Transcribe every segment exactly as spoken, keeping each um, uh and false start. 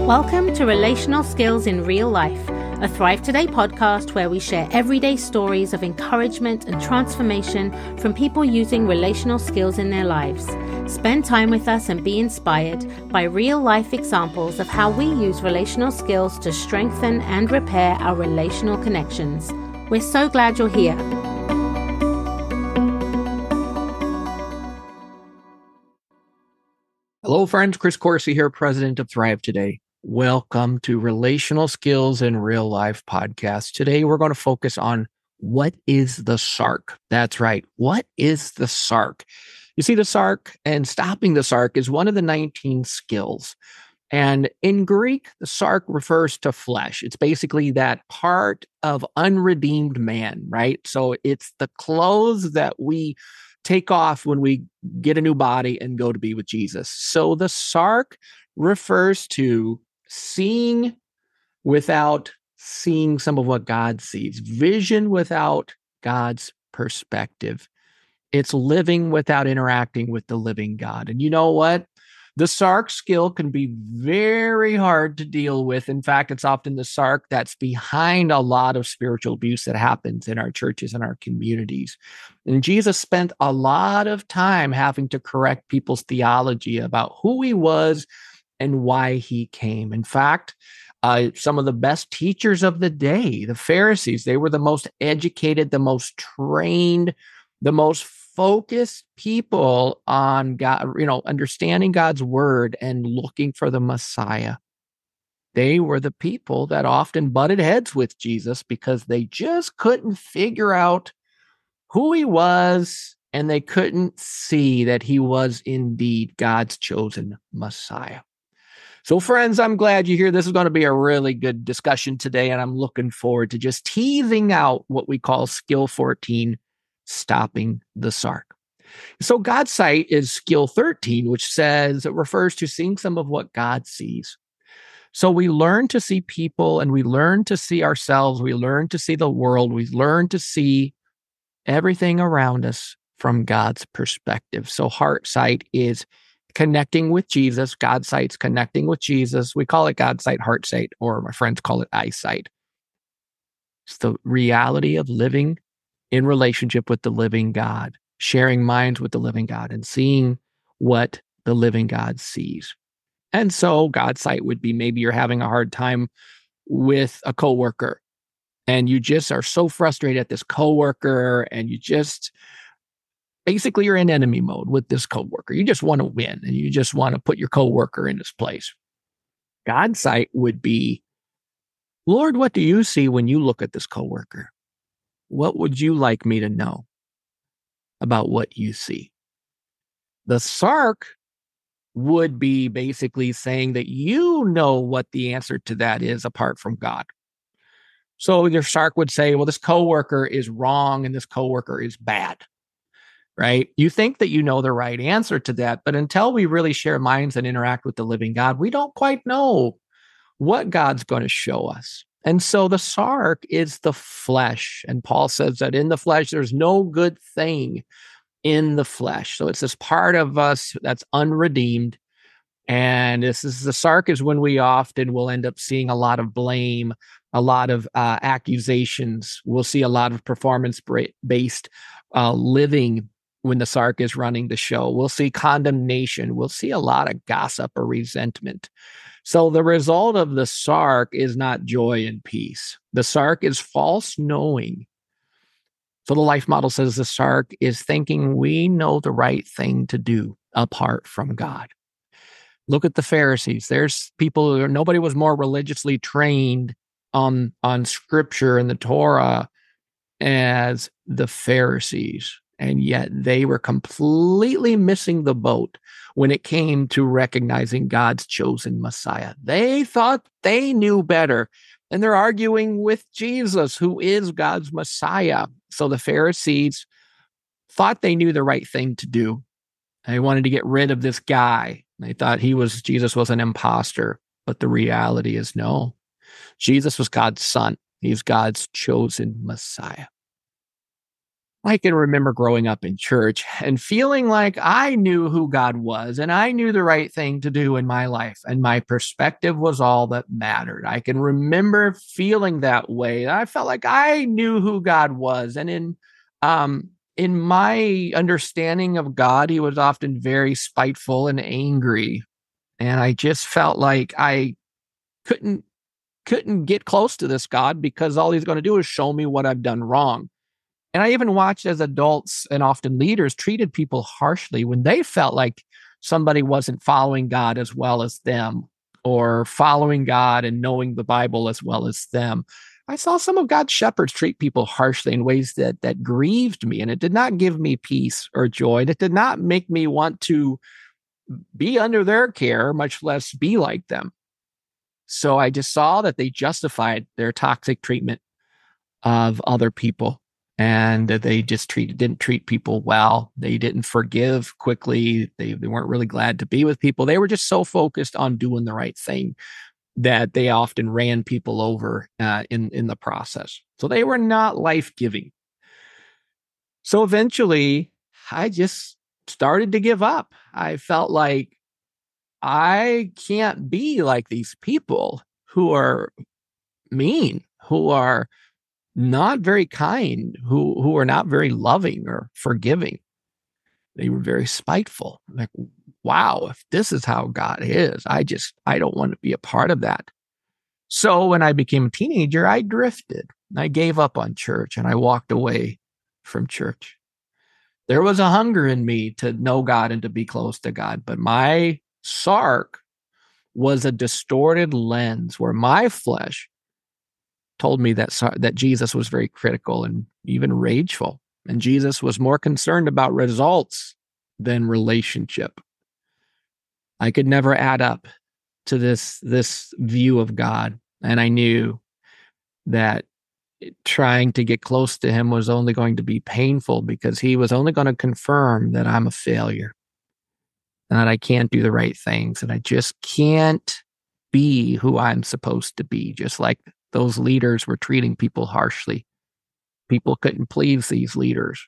Welcome to Relational Skills in Real Life, a Thrive Today podcast where we share everyday stories of encouragement and transformation from people using relational skills in their lives. Spend time with us and be inspired by real-life examples of how we use relational skills to strengthen and repair our relational connections. We're so glad you're here. Hello, friends. Chris Coursey here, president of Thrive Today. Welcome to Relational Skills in Real Life podcast. Today, we're going to focus on what is the sark. That's right. What is the sark? You see, the sark and stopping the sark is one of the nineteen skills. And in Greek, the sark refers to flesh. It's basically that part of unredeemed man, right? So it's the clothes that we take off when we get a new body and go to be with Jesus. So the sark refers to seeing without seeing some of what God sees, vision without God's perspective. It's living without interacting with the living God. And you know what? The sark skill can be very hard to deal with. In fact, it's often the sark that's behind a lot of spiritual abuse that happens in our churches and our communities. And Jesus spent a lot of time having to correct people's theology about who he was and why he came. In fact, uh, some of the best teachers of the day, the Pharisees, they were the most educated, the most trained, the most focused people on God, you know, understanding God's word and looking for the Messiah. They were the people that often butted heads with Jesus because they just couldn't figure out who he was, and they couldn't see that he was indeed God's chosen Messiah. So friends, I'm glad you're here. This is going to be a really good discussion today, and I'm looking forward to just teasing out what we call skill fourteen, stopping the sark. So God's sight is skill thirteen, which says it refers to seeing some of what God sees. So we learn to see people and we learn to see ourselves. We learn to see the world. We learn to see everything around us from God's perspective. So heart sight is connecting with Jesus. God sight's connecting with Jesus. We call it God sight, heart sight, or my friends call it eyesight. It's the reality of living in relationship with the living God, sharing minds with the living God, and seeing what the living God sees. And so God's sight would be maybe you're having a hard time with a coworker, and you just are so frustrated at this coworker, and you just basically you're in enemy mode with this coworker. You just want to win, and you just want to put your coworker in his place. God's sight would be, Lord, what do you see when you look at this coworker? What would you like me to know about what you see? The sark would be basically saying that you know what the answer to that is apart from God. So your sark would say, well, this coworker is wrong and this coworker is bad, right? You think that you know the right answer to that, but until we really share minds and interact with the living God, we don't quite know what God's going to show us. And so the sark is the flesh. And Paul says that in the flesh, there's no good thing in the flesh. So it's this part of us that's unredeemed. And this is the sark is when we often will end up seeing a lot of blame, a lot of uh, accusations. We'll see a lot of performance-based uh, living when the sark is running the show. We'll see condemnation. We'll see a lot of gossip or resentment. So the result of the sark is not joy and peace. The sark is false knowing. So the life model says the sark is thinking we know the right thing to do apart from God. Look at the Pharisees. There's people, nobody was more religiously trained on, on scripture and the Torah as the Pharisees. And yet they were completely missing the boat when it came to recognizing God's chosen Messiah. They thought they knew better, and they're arguing with Jesus, who is God's Messiah. So the Pharisees thought they knew the right thing to do. They wanted to get rid of this guy. They thought he was Jesus was an imposter, but the reality is no. Jesus was God's son. He's God's chosen Messiah. I can remember growing up in church and feeling like I knew who God was and I knew the right thing to do in my life, and my perspective was all that mattered. I can remember feeling that way. I felt like I knew who God was. And in um, in my understanding of God, he was often very spiteful and angry. And I just felt like I couldn't couldn't get close to this God because all he's going to do is show me what I've done wrong. And I even watched as adults and often leaders treated people harshly when they felt like somebody wasn't following God as well as them, or following God and knowing the Bible as well as them. I saw some of God's shepherds treat people harshly in ways that that grieved me, and it did not give me peace or joy. And it did not make me want to be under their care, much less be like them. So I just saw that they justified their toxic treatment of other people, and that they just treated, didn't treat people well. They didn't forgive quickly. They, they weren't really glad to be with people. They were just so focused on doing the right thing that they often ran people over uh, in, in the process. So they were not life-giving. So eventually, I just started to give up. I felt like I can't be like these people who are mean, who are not very kind, who who are not very loving or forgiving. They were very spiteful. Like, wow, if this is how God is, I just, I don't want to be a part of that. So when I became a teenager, I drifted. I gave up on church and I walked away from church. There was a hunger in me to know God and to be close to God, but my sark was a distorted lens where my flesh told me that that Jesus was very critical and even rageful, and Jesus was more concerned about results than relationship. I could never add up to this this view of God, and I knew that trying to get close to him was only going to be painful because he was only going to confirm that I'm a failure, and that I can't do the right things, and I just can't be who I'm supposed to be, just like those leaders were treating people harshly. People couldn't please these leaders.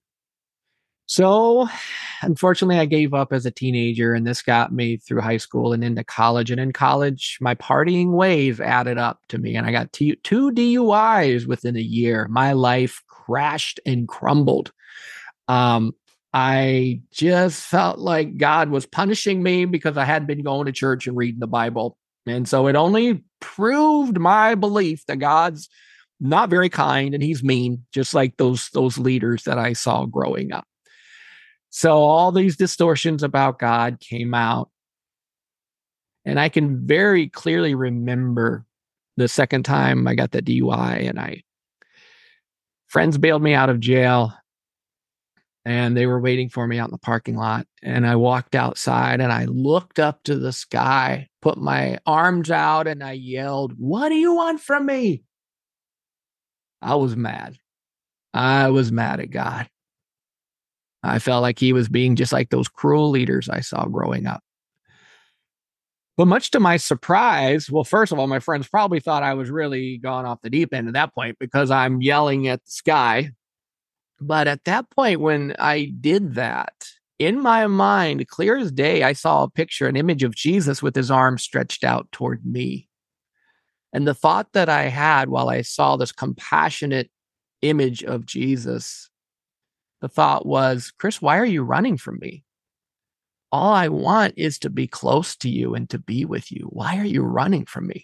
So, unfortunately, I gave up as a teenager, and this got me through high school and into college. And in college, my partying ways added up to me, and I got t- two D U Is within a year. My life crashed and crumbled. Um, I just felt like God was punishing me because I had been going to church and reading the Bible. And so it only proved my belief that God's not very kind and he's mean, just like those, those leaders that I saw growing up. So all these distortions about God came out. And I can very clearly remember the second time I got the D U I, and I friends bailed me out of jail. And they were waiting for me out in the parking lot. And I walked outside and I looked up to the sky, put my arms out, and I yelled, "What do you want from me?" I was mad. I was mad at God. I felt like he was being just like those cruel leaders I saw growing up. But much to my surprise, well, first of all, my friends probably thought I was really gone off the deep end at that point because I'm yelling at the sky. But at that point, when I did that, in my mind, clear as day, I saw a picture, an image of Jesus with his arms stretched out toward me. And the thought that I had while I saw this compassionate image of Jesus, the thought was, Chris, why are you running from me? All I want is to be close to you and to be with you. Why are you running from me?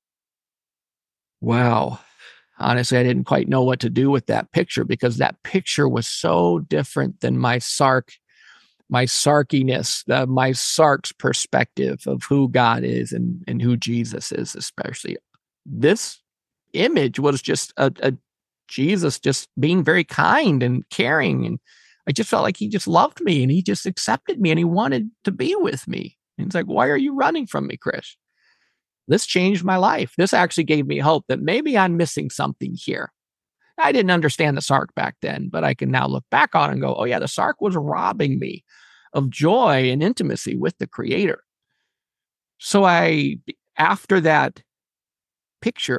Wow. Honestly, I didn't quite know what to do with that picture because that picture was so different than my sark, my sarkiness, uh, my sark's perspective of who God is and, and who Jesus is, especially. This image was just a, a Jesus just being very kind and caring. And I just felt like he just loved me and he just accepted me and he wanted to be with me. And it's like, why are you running from me, Chris? This changed my life. This actually gave me hope that maybe I'm missing something here. I didn't understand the sark back then, but I can now look back on it and go, oh yeah, the sark was robbing me of joy and intimacy with the Creator. So I, after that picture,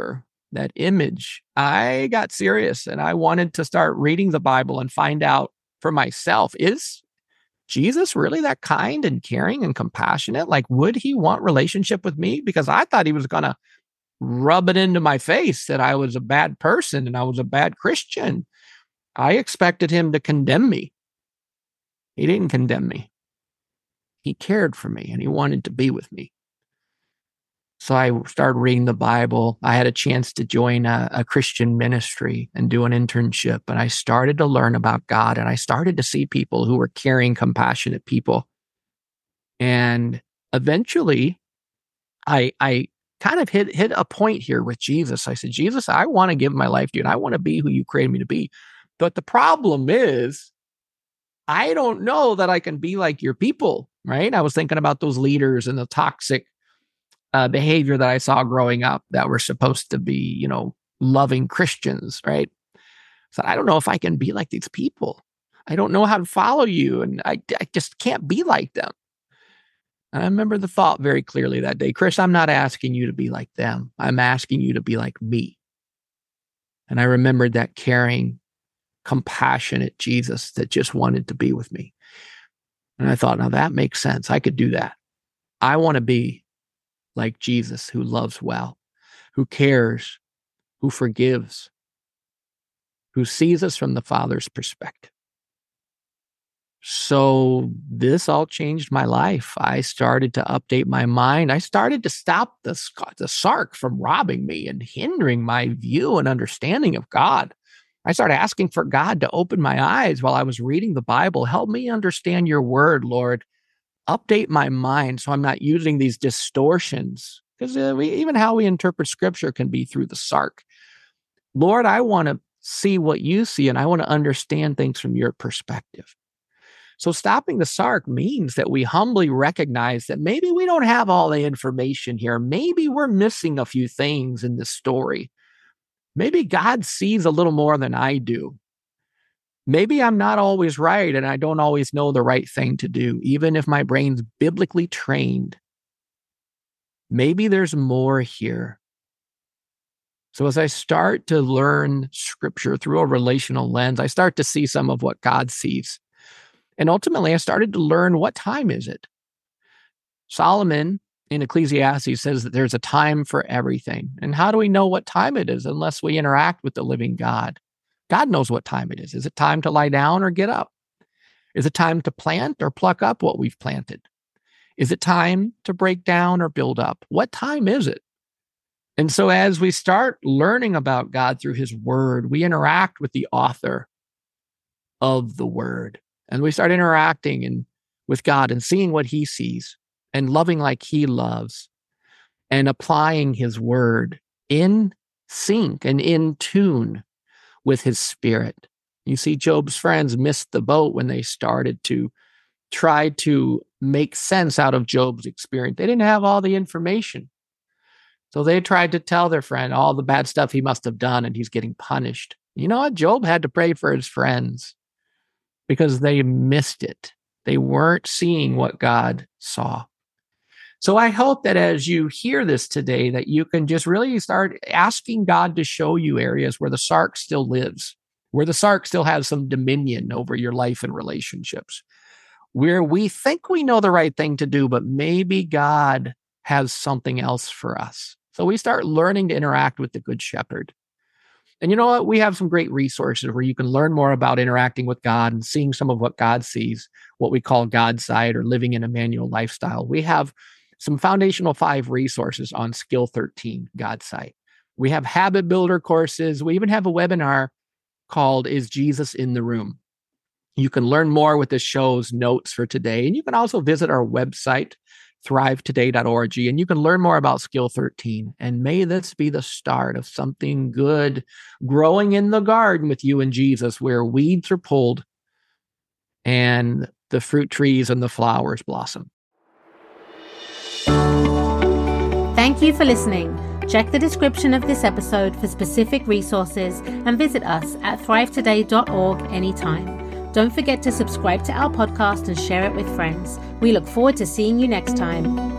that image, I got serious and I wanted to start reading the Bible and find out for myself, is Jesus really that kind and caring and compassionate? Like, would he want relationship with me? Because I thought he was going to rub it into my face that I was a bad person and I was a bad Christian. I expected him to condemn me. He didn't condemn me. He cared for me and he wanted to be with me. So I started reading the Bible. I had a chance to join a, a Christian ministry and do an internship. And I started to learn about God. And I started to see people who were caring, compassionate people. And eventually, I, I kind of hit, hit a point here with Jesus. I said, Jesus, I want to give my life to you. And I want to be who you created me to be. But the problem is, I don't know that I can be like your people, right? I was thinking about those leaders and the toxic Uh, behavior that I saw growing up that were supposed to be, you know, loving Christians, right? So I don't know if I can be like these people. I don't know how to follow you, and I, I just can't be like them. And I remember the thought very clearly that day, Chris, I'm not asking you to be like them. I'm asking you to be like me. And I remembered that caring, compassionate Jesus that just wanted to be with me. And I thought, now that makes sense. I could do that. I want to be like Jesus, who loves well, who cares, who forgives, who sees us from the Father's perspective. So this all changed my life. I started to update my mind. I started to stop the, the Sark from robbing me and hindering my view and understanding of God. I started asking for God to open my eyes while I was reading the Bible. Help me understand your word, Lord. Update my mind so I'm not using these distortions, because uh, we, even how we interpret scripture can be through the Sark. Lord, I want to see what you see, and I want to understand things from your perspective. So stopping the Sark means that we humbly recognize that maybe we don't have all the information here. Maybe we're missing a few things in this story. Maybe God sees a little more than I do. Maybe I'm not always right and I don't always know the right thing to do, even if my brain's biblically trained. Maybe there's more here. So as I start to learn scripture through a relational lens, I start to see some of what God sees. And ultimately, I started to learn, what time is it? Solomon in Ecclesiastes says that there's a time for everything. And how do we know what time it is unless we interact with the living God? God knows what time it is. Is it time to lie down or get up? Is it time to plant or pluck up what we've planted? Is it time to break down or build up? What time is it? And so as we start learning about God through his word, we interact with the author of the word. And we start interacting in, with God and seeing what he sees and loving like he loves and applying his word in sync and in tune with his spirit. You see, Job's friends missed the boat when they started to try to make sense out of Job's experience. They didn't have all the information. So they tried to tell their friend all the bad stuff he must have done and he's getting punished. You know what? Job had to pray for his friends because they missed it. They weren't seeing what God saw. So I hope that as you hear this today, that you can just really start asking God to show you areas where the Sark still lives, where the Sark still has some dominion over your life and relationships, where we think we know the right thing to do, but maybe God has something else for us. So we start learning to interact with the Good Shepherd. And you know what? We have some great resources where you can learn more about interacting with God and seeing some of what God sees, what we call God's side or living an Emmanuel lifestyle. We have some foundational five resources on Skill thirteen, God's side. We have habit builder courses. We even have a webinar called Is Jesus in the Room? You can learn more with the show's notes for today. And you can also visit our website, thrive today dot org, and you can learn more about Skill thirteen. And may this be the start of something good growing in the garden with you and Jesus, where weeds are pulled and the fruit trees and the flowers blossom. Thank you for listening. Check the description of this episode for specific resources and visit us at thrive today dot org anytime. Don't forget to subscribe to our podcast and share it with friends. We look forward to seeing you next time.